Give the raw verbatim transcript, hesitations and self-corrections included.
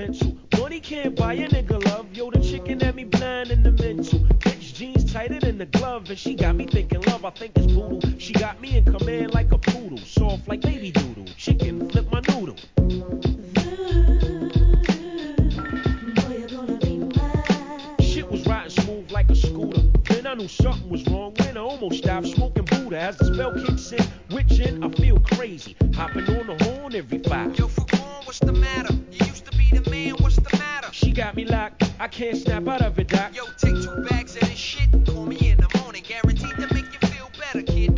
pencil. Money can't buy a nigga love. Yo, the chicken had me blind in the mental. Bitch jeans tighter than the glove, and she got me thinking love. I think it's brutal. She got me in command like a poodle, soft like baby doodle. Chicken flip my noodle. Shit was riding smooth like a scooter. Then I knew something was wrong when I almost stopped smoking Buddha. As the spell kicks in, witching, I feel crazy. Hopping on the horn every five. Yo, Fagone, what's the matter? You used to be the man, what's the matter? She got me locked, I can't snap out of it, doc. Yo, take two bags of this shit, call me in the morning, guaranteed to make you feel better, kid.